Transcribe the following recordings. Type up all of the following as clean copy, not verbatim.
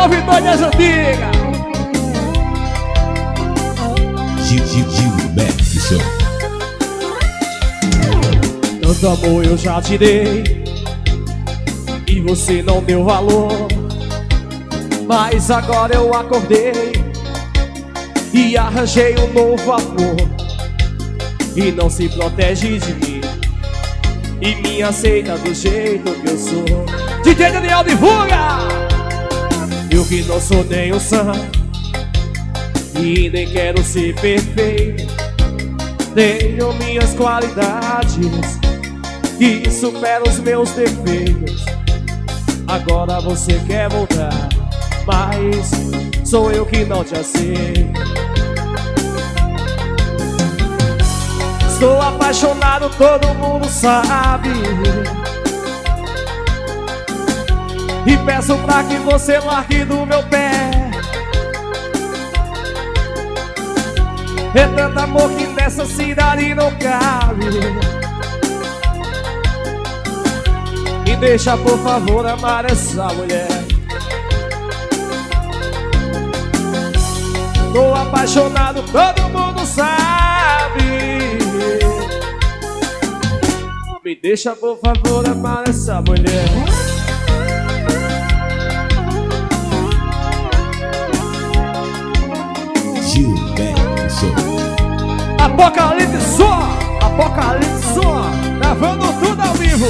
ouvidor das antigas. Gilberto. Tanto amor eu já te dei e você não deu valor. Mas agora eu acordei e arranjei um novo amor. E não se protege de mim e me aceita do jeito que eu sou. DJ Daniel divulga! Eu que não sou nem um santo e nem quero ser perfeito. Tenho minhas qualidades que superam os meus defeitos. Agora você quer voltar, mas sou eu que não te aceito. Estou apaixonado, todo mundo sabe, e peço pra que você largue do meu pé. É tanto amor que nessa cidade não cabe. Me deixa por favor amar essa mulher. Tô apaixonado, todo mundo sabe. Me deixa por favor amar essa mulher. Apocalipse Som, Apocalipse Som, gravando tudo ao vivo.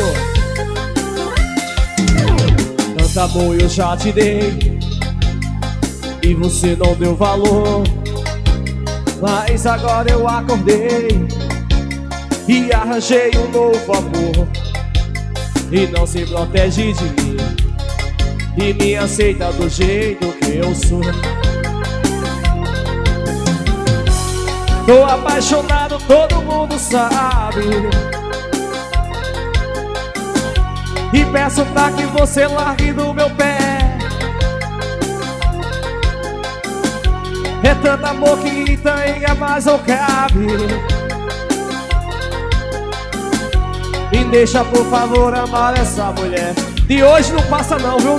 Tanto amor eu já te dei e você não deu valor. Mas agora eu acordei e arranjei um novo amor. E não se protege de mim e me aceita do jeito que eu sou. Tô apaixonado, todo mundo sabe, e peço pra que você largue do meu pé. É tanto amor que entranha, mas não cabe. Me deixa por favor amar essa mulher. De hoje não passa não, viu?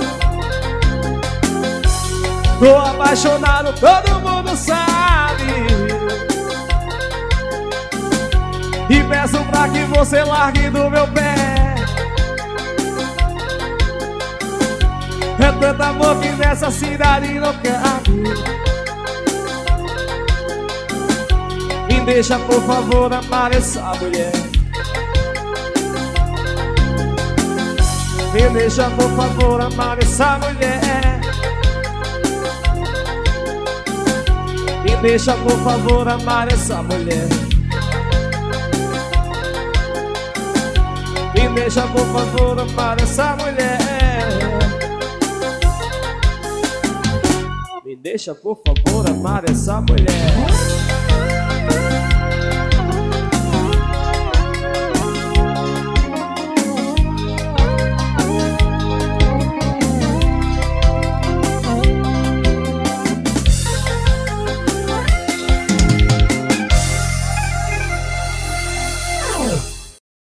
Tô apaixonado, todo mundo sabe, e peço pra que você largue do meu pé. É tanto amor que nessa cidade não cabe. Me deixa por favor amar essa mulher. Me deixa por favor amar essa mulher. Me deixa por favor amar essa mulher. Me deixa por favor amar essa mulher. Me deixa por favor amar essa mulher.